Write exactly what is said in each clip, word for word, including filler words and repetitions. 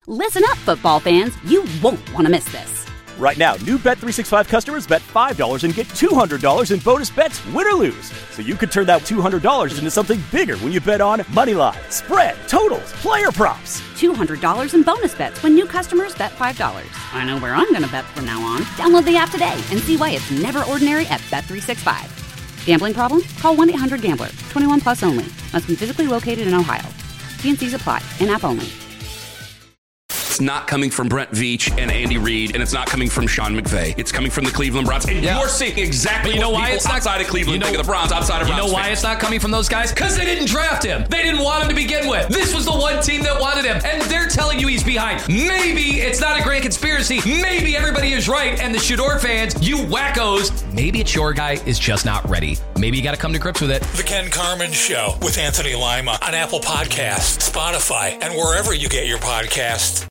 Listen up, football fans. You won't want to miss this. Right now, new Bet three sixty-five customers bet five dollars and get two hundred dollars in bonus bets, win or lose. So you could turn that two hundred dollars into something bigger when you bet on money line, spread, totals, player props. two hundred dollars in bonus bets when new customers bet five dollars. I know where I'm going to bet from now on. Download the app today and see why it's never ordinary at Bet three sixty-five. Gambling problem? Call one eight hundred gambler. twenty-one plus only. Must be physically located in Ohio. T and C's apply. In-app only. It's not coming from Brent Veach and Andy Reid, and it's not coming from Sean McVay. It's coming from the Cleveland Browns. And yeah. you're seeing exactly you know what why people it's not, outside of Cleveland you know, think of the Browns, outside of Browns. You know why fans. It's not coming from those guys? Because they didn't draft him. They didn't want him to begin with. This was the one team that wanted him, and they're telling you he's behind. Maybe it's not a grand conspiracy. Maybe everybody is right, and the Shador fans, you wackos, maybe it's your guy is just not ready. Maybe you got to come to grips with it. The Ken Carman Show with Anthony Lima on Apple Podcasts, Spotify, and wherever you get your podcasts.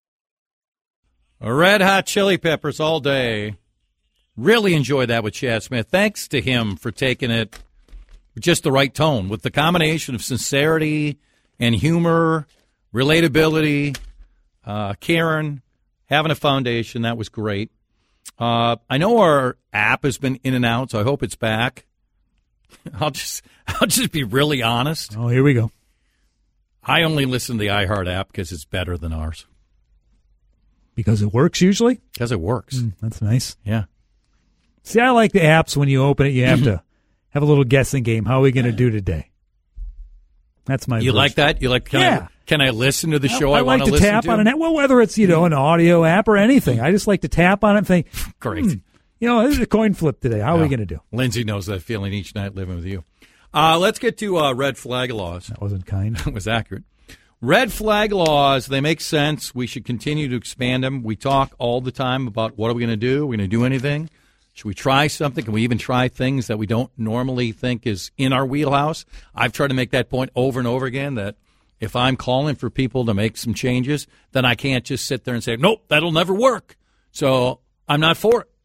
Red Hot Chili Peppers all day. Really enjoyed that with Chad Smith. Thanks to him for taking it with just the right tone, with the combination of sincerity and humor, relatability, uh, Karen, having a foundation. That was great. Uh, I know our app has been in and out, so I hope it's back. I'll just I'll just be really honest. Oh, here we go. I only listen to the iHeart app because it's better than ours. Because it works usually? Because it works. Mm, that's nice. Yeah. See, I like the apps when you open it, you have to have a little guessing game. How are we going to do today? That's my You version. like that? You like, can, yeah. I, can I listen to the show I, I, I want like to to listen tap to? on an Well, whether it's, you know, an audio app or anything. I just like to tap on it and think, Great. Hmm, you know, this is a coin flip today. How yeah. are we going to do? Lindsay knows that feeling each night living with you. Uh, let's get to uh, red flag laws. That wasn't kind. That was accurate. Red flag laws, they make sense. We should continue to expand them. We talk all the time about what are we going to do? Are we going to do anything? Should we try something? Can we even try things that we don't normally think is in our wheelhouse? I've tried to make that point over and over again that if I'm calling for people to make some changes, then I can't just sit there and say, nope, that'll never work. So I'm not for it.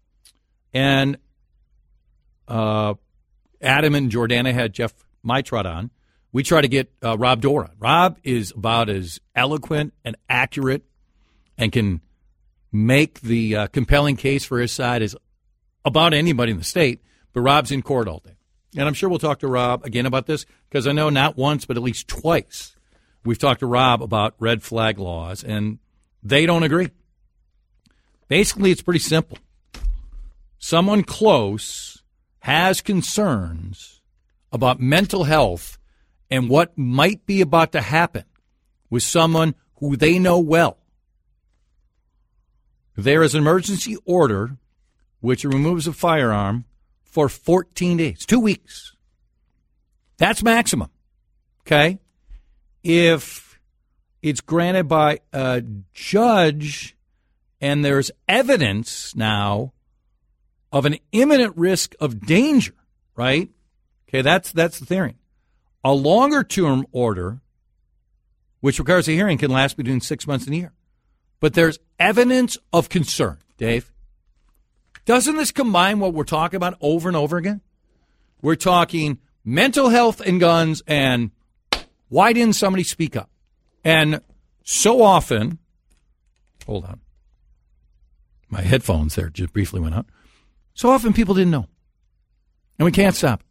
And uh, Adam and Jordana had Jeff Meitrot on. We try to get uh, Rob Dorr on. Rob is about as eloquent and accurate and can make the uh, compelling case for his side as about anybody in the state, but Rob's in court all day. And I'm sure we'll talk to Rob again about this because I know not once but at least twice we've talked to Rob about red flag laws, and they don't agree. Basically, it's pretty simple. Someone close has concerns about mental health and what might be about to happen with someone who they know well. There is an emergency order which removes a firearm for fourteen days, two weeks. That's maximum, okay? If it's granted by a judge and there's evidence now of an imminent risk of danger, right? Okay, that's that's the theory. A longer-term order, which requires a hearing, can last between six months and a year. But there's evidence of concern, Dave. Doesn't this combine what we're talking about over and over again? We're talking mental health and guns and why didn't somebody speak up? And so often, hold on, my headphones there just briefly went out. So often people didn't know. And we can't stop it.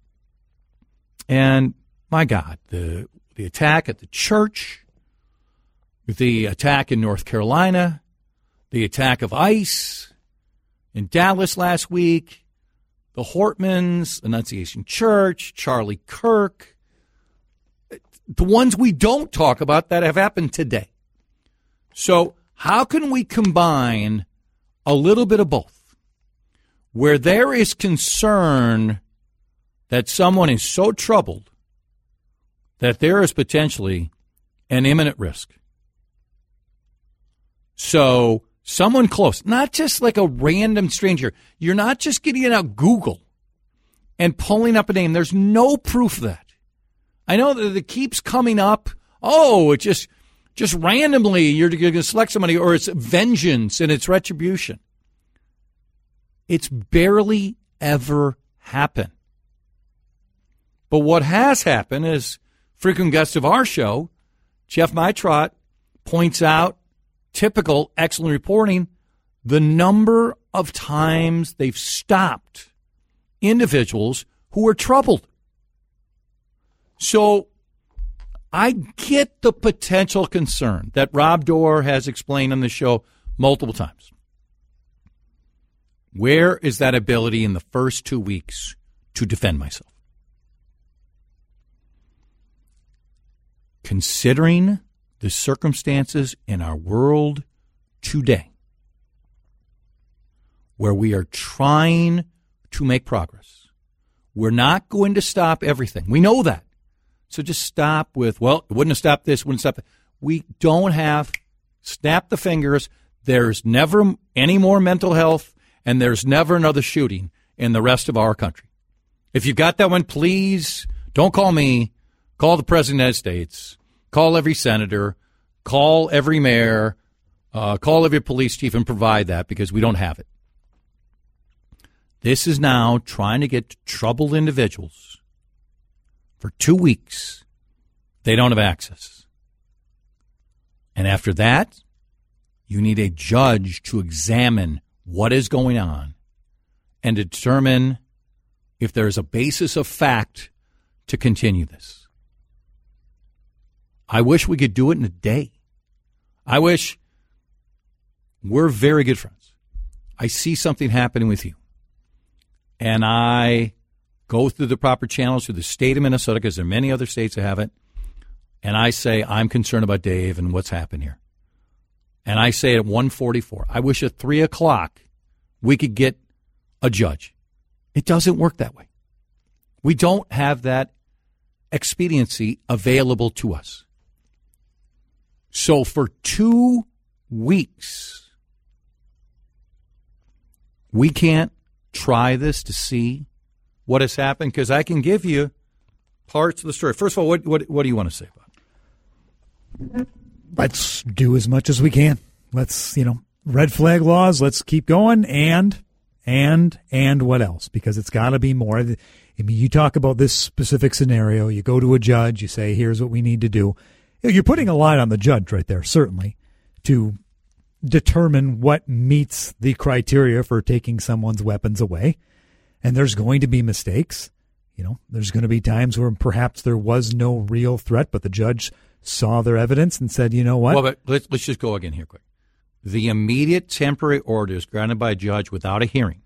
And my God, the the attack at the church, the attack in North Carolina, the attack of ICE in Dallas last week, the Hortmans, Annunciation Church, Charlie Kirk, the ones we don't talk about that have happened today. So how can we combine a little bit of both? Where there is concern that someone is so troubled that there is potentially an imminent risk. So someone close, not just like a random stranger. You're not just getting out Google and pulling up a name. There's no proof of that. I know that it keeps coming up. Oh, it just just randomly you're going to select somebody, or it's vengeance and it's retribution. It's barely ever happened. But what has happened is frequent guest of our show, Jeff Meitrot, points out typical excellent reporting, the number of times they've stopped individuals who were troubled. So I get the potential concern that Rob Dorr has explained on the show multiple times. Where is that ability in the first two weeks to defend myself? Considering the circumstances in our world today, where we are trying to make progress, we're not going to stop everything. We know that. So just stop with, well, it wouldn't have stopped this, wouldn't stop that. We don't have, snap the fingers. There's never any more mental health, and there's never another shooting in the rest of our country. If you've got that one, please don't call me. Call the President of the United States. Call every senator. Call every mayor. Uh, call every police chief and provide that, because we don't have it. This is now trying to get troubled individuals. For two weeks, they don't have access. And after that, you need a judge to examine what is going on and determine if there is a basis of fact to continue this. I wish we could do it in a day. I wish we're very good friends. I see something happening with you, and I go through the proper channels through the state of Minnesota, because there are many other states that have it, and I say, I'm concerned about Dave and what's happened here. And I say at one forty-four, I wish at three o'clock we could get a judge. It doesn't work that way. We don't have that expediency available to us. So for two weeks, we can't try this to see what has happened, because I can give you parts of the story. First of all, what, what, what do you want to say about it? Let's do as much as we can. Let's, you know, red flag laws, let's keep going, and, and, and what else? Because it's got to be more. I mean, you talk about this specific scenario, you go to a judge, you say, here's what we need to do. You're putting a lot on the judge right there, certainly, to determine what meets the criteria for taking someone's weapons away. And there's going to be mistakes. You know, there's going to be times where perhaps there was no real threat, but the judge saw their evidence and said, you know what? Well, but let's, let's just go again here quick. The immediate temporary order is granted by a judge without a hearing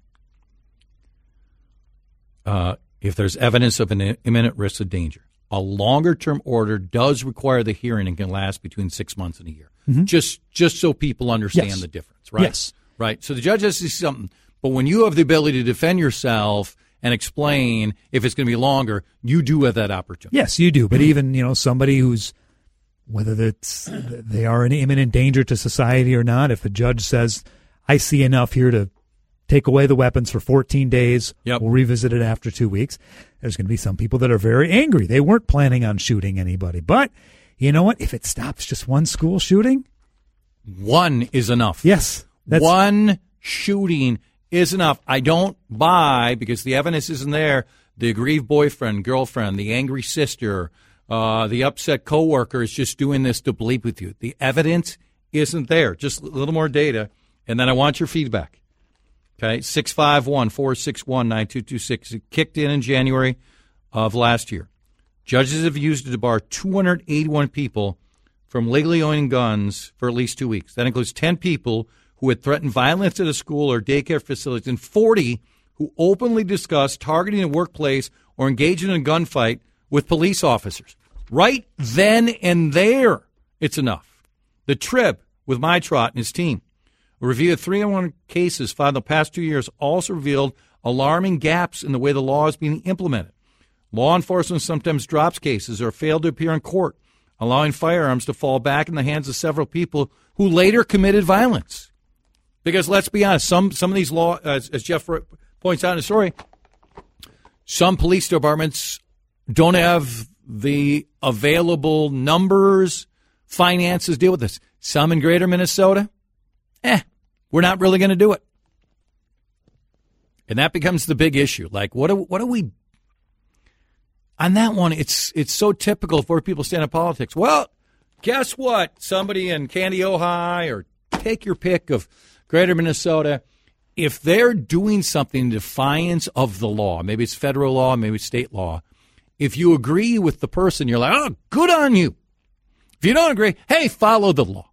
uh, if there's evidence of an imminent risk of danger. A longer-term order does require the hearing and can last between six months and a year. Mm-hmm. Just just so people understand yes. the difference, right? Yes. Right. So the judge has to see something. But when you have the ability to defend yourself and explain if it's going to be longer, you do have that opportunity. Yes, you do. But even, you know, somebody who's, whether it's they are an imminent danger to society or not, if a judge says, I see enough here to take away the weapons for fourteen days, yep. we'll revisit it after two weeks, there's going to be some people that are very angry. They weren't planning on shooting anybody. But you know what? If it stops just one school shooting, one is enough. Yes. That's, one shooting is enough. I don't buy, because the evidence isn't there, the aggrieved boyfriend, girlfriend, the angry sister, uh, the upset coworker is just doing this to bleep with you. The evidence isn't there. Just a little more data, and then I want your feedback. Okay, six five one, four six one, nine two two six. It kicked in in January of last year. Judges have used it to bar two hundred eighty-one people from legally owning guns for at least two weeks. That includes ten people who had threatened violence at a school or daycare facility, and forty who openly discussed targeting a workplace or engaging in a gunfight with police officers. Right then and there, it's enough. The Trib, with My Trot and his team, a review of three hundred cases filed in the past two years also revealed alarming gaps in the way the law is being implemented. Law enforcement sometimes drops cases or fail to appear in court, allowing firearms to fall back in the hands of several people who later committed violence. Because let's be honest, some some of these law, as, as Jeff points out in the story, some police departments don't have the available numbers, finances to deal with this. Some in greater Minnesota, eh, we're not really going to do it. And that becomes the big issue. Like, what do, what do we, on that one, it's it's so typical for where people stand in politics. Well, guess what? Somebody in Candy, Ojai, or take your pick of Greater Minnesota. If they're doing something in defiance of the law, maybe it's federal law, maybe it's state law, if you agree with the person, you're like, oh, good on you. If you don't agree, hey, follow the law.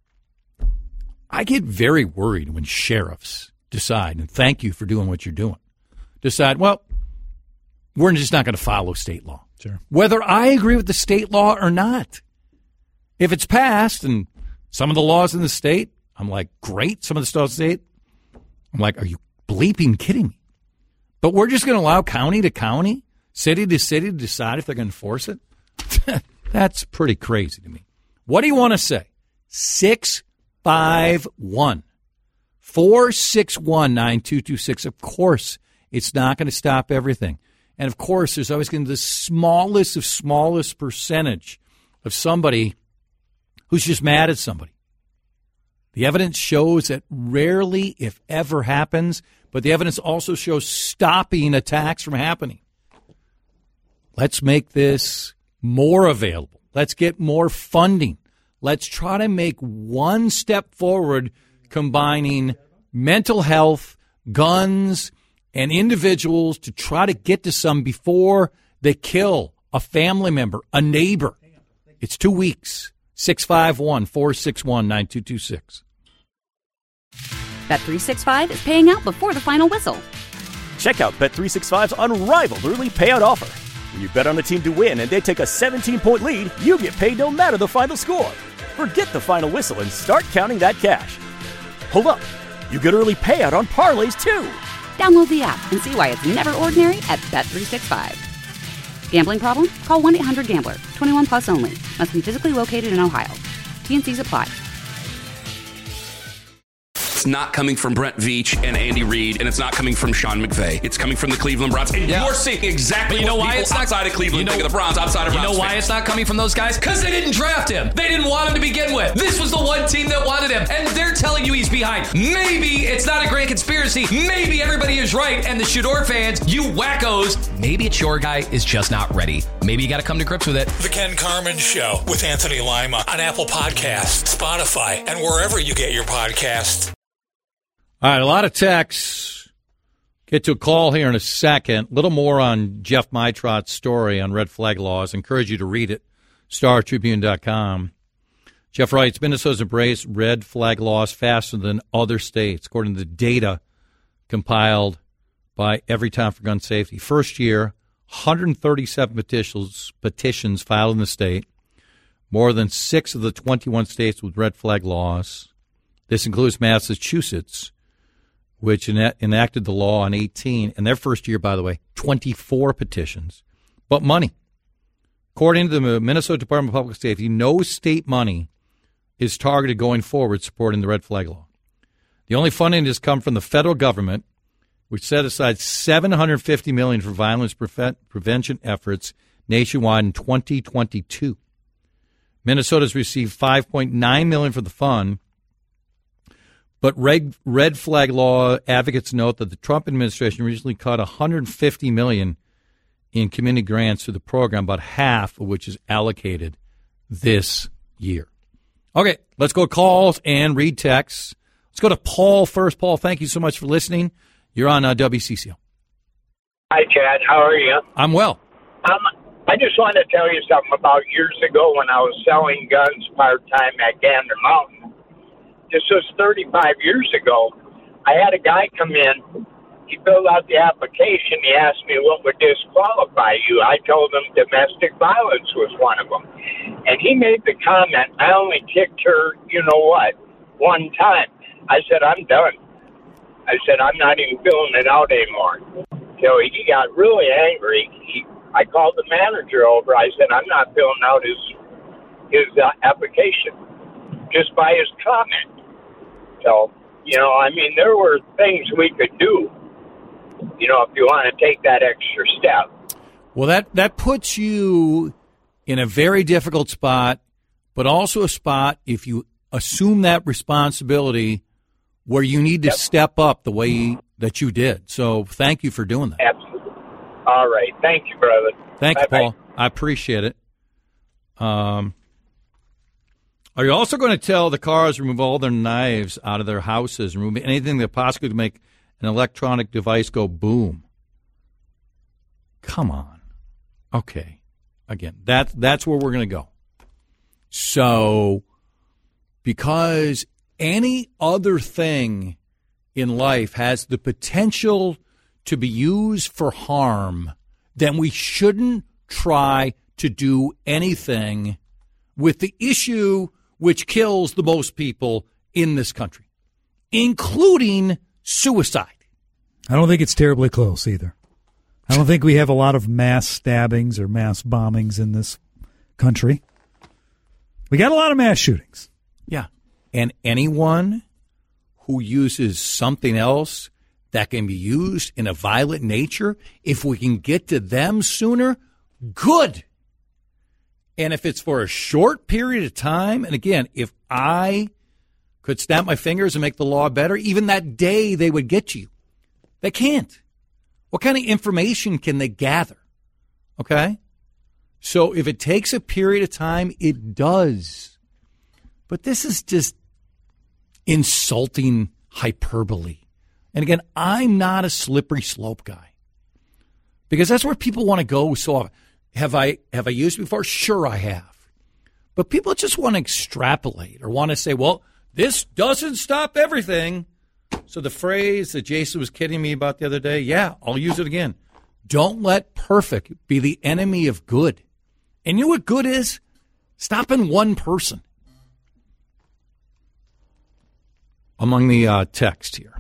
I get very worried when sheriffs decide, and thank you for doing what you're doing, decide, well, we're just not going to follow state law. Sure. Whether I agree with the state law or not. If it's passed and some of the laws in the state, I'm like, great. Some of the laws in the state, I'm like, are you bleeping kidding me? But we're just going to allow county to county, city to city to decide if they're going to enforce it? That's pretty crazy to me. What do you want to say? six five one, four six one, nine two two six. Of course, it's not going to stop everything. And, of course, there's always going to be the smallest of smallest percentage of somebody who's just mad at somebody. The evidence shows that rarely, if ever, happens, but the evidence also shows stopping attacks from happening. Let's make this more available. Let's get more funding. Let's try to make one step forward combining mental health, guns, and individuals to try to get to some before they kill a family member, a neighbor. It's two weeks. six five one, four six one, nine two two six. Bet three sixty-five is paying out before the final whistle. Check out Bet three sixty-five's unrivaled early payout offer. When you bet on a team to win and they take a seventeen-point lead, you get paid no matter the final score. Forget the final whistle and start counting that cash. Hold up. You get early payout on parlays, too. Download the app and see why it's never ordinary at Bet three sixty-five. Gambling problem? Call one eight hundred gambler. twenty-one plus only. Must be physically located in Ohio. T and C's apply. It's not coming from Brent Veach and Andy Reid, and it's not coming from Sean McVay. It's coming from the Cleveland Browns. And Yeah. you're seeing exactly But you know what why people it's not- outside of Cleveland you know- think of the Browns, outside of You Browns know why fans. it's not coming from those guys? Because they didn't draft him. They didn't want him to begin with. This was the one team that wanted him, and they're telling you he's behind. Maybe it's not a grand conspiracy. Maybe everybody is right, and the Shador fans, you wackos, maybe it's your guy is just not ready. Maybe you got to come to grips with it. The Ken Carmen Show with Anthony Lima on Apple Podcasts, Spotify, and wherever you get your podcasts. All right, a lot of texts. Get to a call here in a second. A little more on Jeff Meitrot's story on red flag laws. Encourage you to read it, star tribune dot com. Jeff writes, Minnesota's embraced red flag laws faster than other states, according to the data compiled by Every Time for Gun Safety. First year, one hundred thirty-seven petitions, petitions filed in the state, more than six of the twenty-one states with red flag laws. This includes Massachusetts, which enacted the law on eighteen, and their first year, by the way, twenty-four petitions. But money. According to the Minnesota Department of Public Safety, no state money is targeted going forward supporting the red flag law. The only funding has come from the federal government, which set aside seven hundred fifty million dollars for violence pre- prevention efforts nationwide in twenty twenty-two. Minnesota's received five point nine million dollars for the fund. But red, red flag law advocates note that the Trump administration recently cut one hundred fifty million dollars in community grants to the program, about half of which is allocated this year. Okay, let's go to calls and read texts. Let's go to Paul first. Paul, thank you so much for listening. You're on uh, W C C O. Hi, Chad. How are you? I'm well. Um, I just wanted to tell you something about years ago when I was selling guns part-time at Gander Mountain. This was thirty-five years ago. I had a guy come in. He filled out the application. He asked me what would disqualify you. I told him domestic violence was one of them. And he made the comment, I only kicked her, you know what, one time. I said, I'm done. I said, I'm not even filling it out anymore. So he got really angry. He, I called the manager over. I said, I'm not filling out his, his uh, application just by his comment. So, you know, I mean, there were things we could do, you know, if you want to take that extra step. Well, that, that puts you in a very difficult spot, but also a spot, if you assume that responsibility, where you need to yep. step up the way that you did. So thank you for doing that. Absolutely. All right. Thank you, brother. Thank Bye-bye. you, Paul. I appreciate it. Um. Are you also going to tell the cars to remove all their knives out of their houses, remove anything that possibly could make an electronic device go boom? Come on. Okay. Again, that, that's where we're going to go. So, because any other thing in life has the potential to be used for harm, then we shouldn't try to do anything with the issue which kills the most people in this country, including suicide. I don't think it's terribly close either. I don't think we have a lot of mass stabbings or mass bombings in this country. We got a lot of mass shootings. Yeah. And anyone who uses something else that can be used in a violent nature, if we can get to them sooner, good. And if it's for a short period of time, and again, if I could snap my fingers and make the law better, even that day they would get you. They can't. What kind of information can they gather? Okay? So if it takes a period of time, it does. But this is just insulting hyperbole. And again, I'm not a slippery slope guy. Because that's where people want to go so often. Have I have I used it before? Sure I have. But people just want to extrapolate or want to say, well, this doesn't stop everything. So the phrase that Jason was kidding me about the other day, yeah, I'll use it again. Don't let perfect be the enemy of good. And you know what good is? Stopping one person. Among the uh, text here.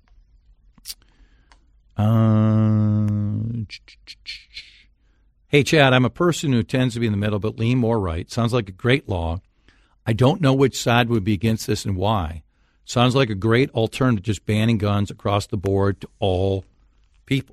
Uh, hey, Chad, I'm a person who tends to be in the middle but lean more right. Sounds like a great law. I don't know which side would be against this and why. Sounds like a great alternative to just banning guns across the board to all people.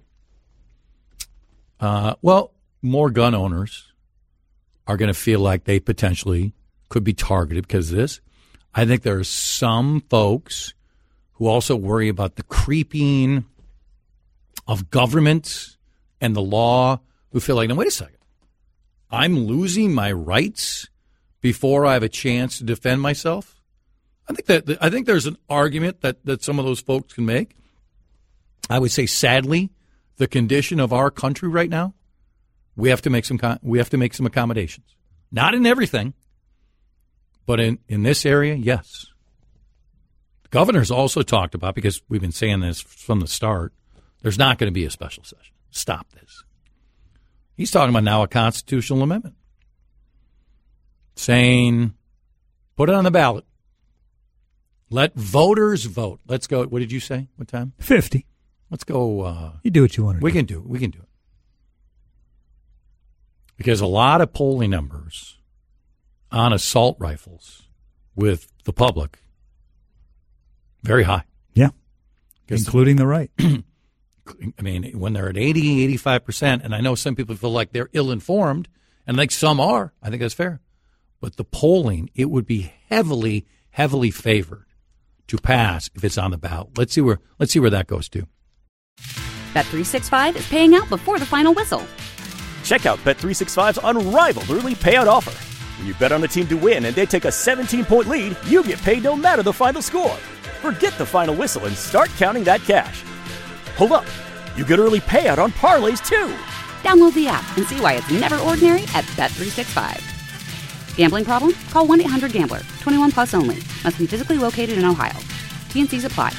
Uh, well, more gun owners are going to feel like they potentially could be targeted because of this. I think there are some folks who also worry about the creeping of government and the law who feel like, now, wait a second. I'm losing my rights before I have a chance to defend myself. I think that I think there's an argument that, that some of those folks can make. I would say, sadly, the condition of our country right now, we have to make some we have to make some accommodations. Not in everything, but in, in this area, yes. The governor's also talked about, because we've been saying this from the start, there's not going to be a special session. Stop this. He's talking about now a constitutional amendment, saying put it on the ballot. Let voters vote. Let's go. What did you say? What time? fifty. Let's go. Uh, you do what you want to we do. We can do it. We can do it. Because a lot of polling numbers on assault rifles with the public, very high. Yeah. Including the right. I mean, when they're at eighty, eighty-five percent, and I know some people feel like they're ill-informed, and I think some are. I think that's fair. But the polling, it would be heavily, heavily favored to pass if it's on the ballot. Let's see where let's see where that goes to. Bet three sixty-five is paying out before the final whistle. Check out Bet three sixty-five's unrivaled early payout offer. When you bet on a team to win and they take a seventeen-point lead, you get paid no matter the final score. Forget the final whistle and start counting that cash. Hold up. You get early payout on parlays, too. Download the app and see why it's never ordinary at Bet three sixty-five. Gambling problem? Call one eight hundred gambler. twenty-one plus only. Must be physically located in Ohio. T and C's apply.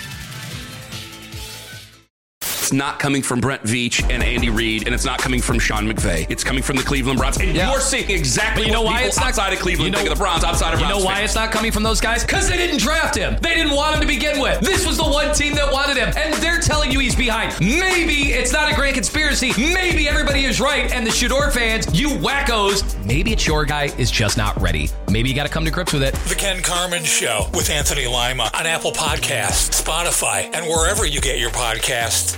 It's not coming from Brent Veach and Andy Reid, and it's not coming from Sean McVay. It's coming from the Cleveland Browns. And yeah. You're seeing exactly you know what why people it's not, outside of Cleveland you know, think of the Browns, outside of You Browns know why fans. it's not coming from those guys? Because they didn't draft him. They didn't want him to begin with. This was the one team that wanted him, and they're telling you he's behind. Maybe it's not a grand conspiracy. Maybe everybody is right, and the Shador fans, you wackos, maybe it's your guy is just not ready. Maybe you got to come to grips with it. The Ken Carman Show with Anthony Lima on Apple Podcasts, Spotify, and wherever you get your podcasts.